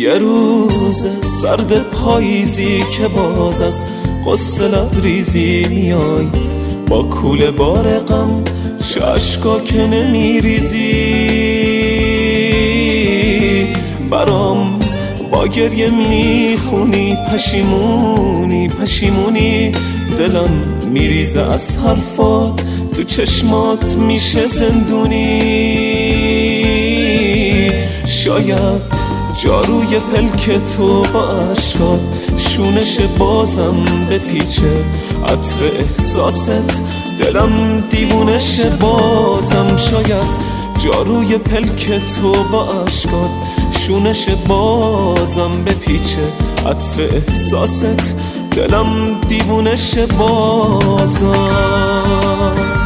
یه روز سرد پاییزی که باز از قصه لبریزی میای، با کوله بار غم چه اشکا که نمیریزی، برام با گریه میخونی پشیمونی پشیمونی، دلم میریزه از حرفات، تو چشمات میشه زندونی. شاید جاروی پلک تو با عشقات شونش بازم بپیچه، عطر احساست دلم دیوونش بازم. شاید جاروی پلک تو با عشقات شونش بازم بپیچه، عطر احساست دلم دیوونش بازم.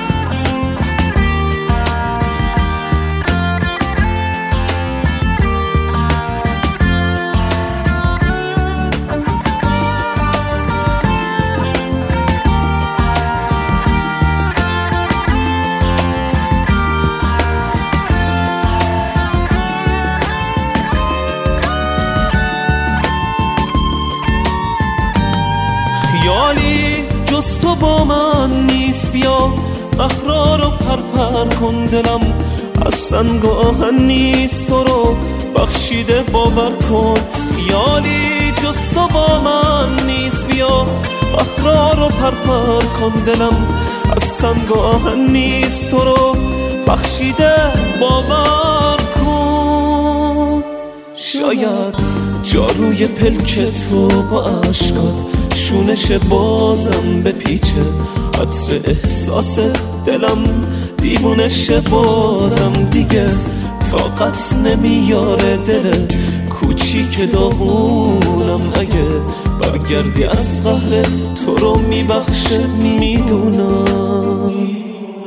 خیالی جز تو با من نیست، بیا قهرا رو پرپر کن، دلم از سنگ و آهن نیست، تو رو بخشیده باور کن. خیالی جز تو با من نیست، بیا قهرا رو پرپر کن، دلم از سنگ و آهن نیست، تو رو بخشیده باور کن. شاید جاروی پلک تو با عشقات شونش بازم بپیچه، عطر احساس دلم دیوونش بازم. دیگه طاقت نمیاره دل کوچیک داغونم، اگه برگردی از قهرت تو رو میبخشه میدونم.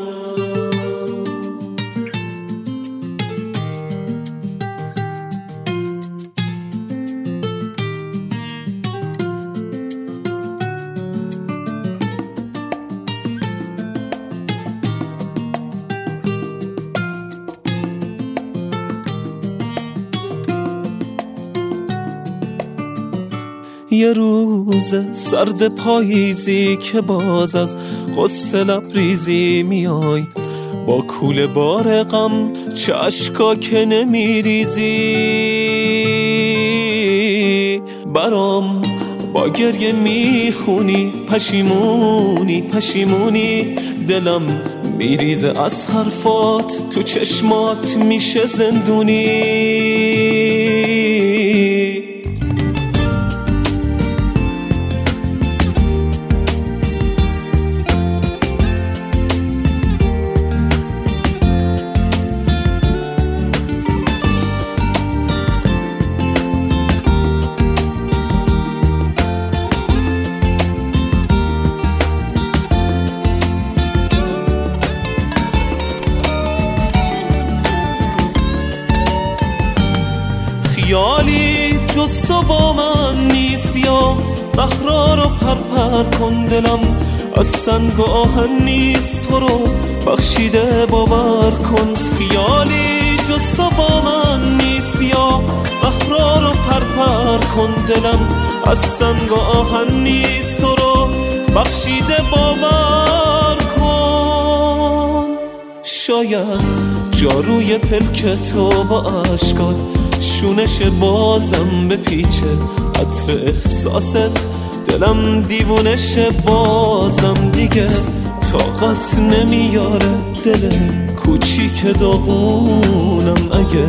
یه روز سرد پاییزی که باز از قصه لبریزی میای، با کوله بار غم چه اشکا که نمیریزی، برام با گریه میخونی پشیمونی پشیمونی، دلم میریزه از حرفات، تو چشمات میشه زندونی. خیالی جز تو با من نیست، بیا قهرا رو پرپر کن، دلم از سنگ و آهن نیست، تو رو بخشیده باور کن. خیالی جز تو با من نیست، بیا قهرا رو پرپر کن، دلم از سنگ و آهن نیست، تو رو بخشیده باور کن. شاید جاروی پلک تو با عشقات شونش بازم بپیچه، عطر احساست دلم دیوونش بازم. دیگه طاقت نمیاره دل کوچیک داغونم، اگه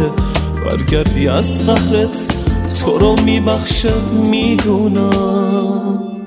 برگردی از قهرت تو رو میبخشه میدونم.